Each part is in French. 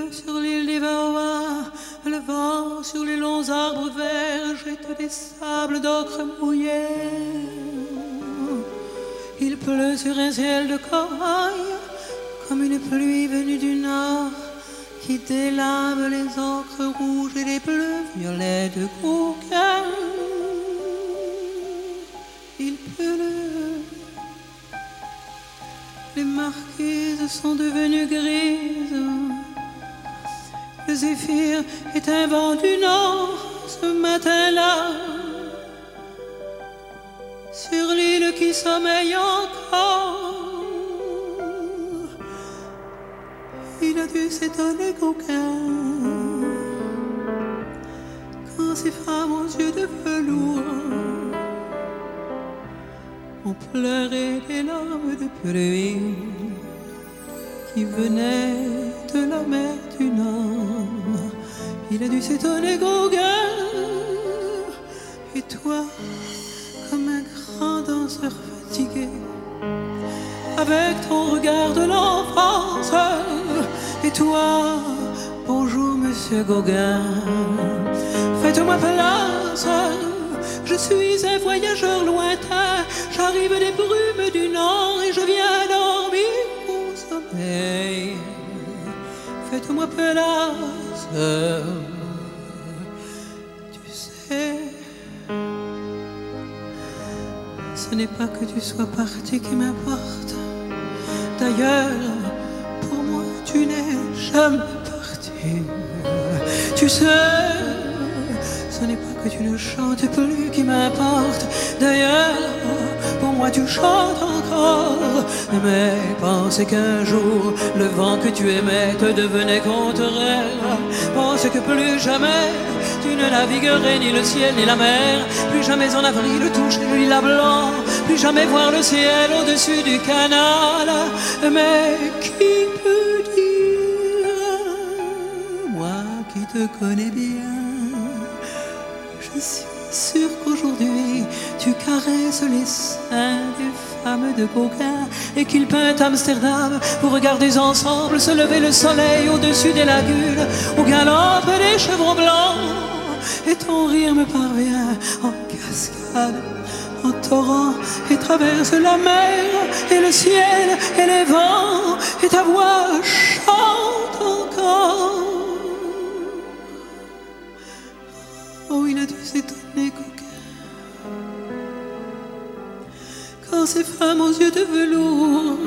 sur l'île des Baobabs, le vent sur les longs arbres verts jette des sables d'ocre mouillés. Il pleut sur un ciel de corail, comme une pluie venue du nord, qui délave les ocres rouges et les bleus violets de Gauguin. Il pleut. Les marquises sont devenues grises. Le zéphyr est un vent du nord ce matin-là. Sur l'île qui sommeille encore, il a dû s'étonner qu'aucun, quand ses femmes aux yeux de velours ont pleuré des larmes de pluie qui venaient de la mer du Nord. Il a dû s'étonner Gauguin. Et toi, comme un grand danseur fatigué, avec ton regard de l'enfance. Et toi, bonjour monsieur Gauguin, faites-moi place. Je suis un voyageur lointain, j'arrive des brumes du Nord et je viens dormir au sommeil. Faites-moi place. Tu sais, ce n'est pas que tu sois parti qui m'importe. D'ailleurs, pour moi, tu n'es jamais parti. Tu sais, ce n'est pas que tu ne chantes plus qui m'importe. D'ailleurs, pour moi tu chantes encore. Mais pense qu'un jour, le vent que tu aimais te devenait contraire. Pense que plus jamais tu ne naviguerais ni le ciel ni la mer. Plus jamais en avril toucher le lilas blanc. Plus jamais voir le ciel au-dessus du canal. Mais qui peut dire, moi qui te connais bien, je suis sûre qu'aujourd'hui tu caresses les seins des femmes de Gauguin et qu'il peint Amsterdam pour regarder ensemble se lever le soleil au-dessus des lagunes où galopent les chevrons blancs. Et ton rire me parvient en cascade, en torrent, et traverse la mer et le ciel et les vents, et ta voix chante encore. Oh, il a dû s'étonner Gauguin quand ces femmes aux yeux de velours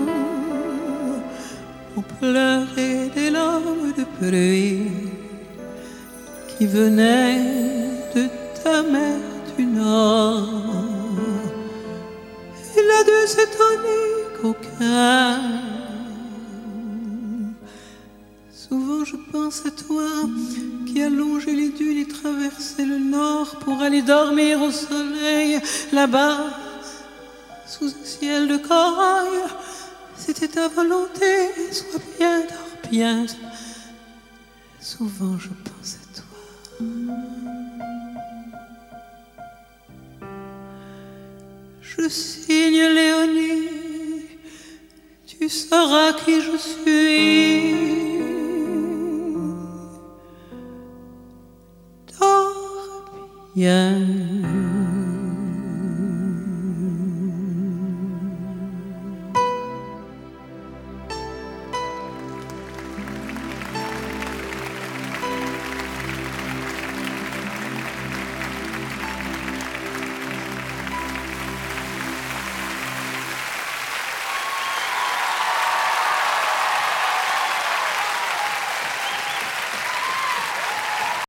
ont pleuré des larmes de pluie qui venaient de ta mer du Nord. Il a dû s'étonner Gauguin. Souvent je pense à toi qui a longé les dunes et traversé le nord pour aller dormir au soleil là-bas sous un ciel de corail. C'était ta volonté, sois bien, dors bien. Souvent je pense à toi. Je signe Léonie, tu sauras qui je suis. Dors bien.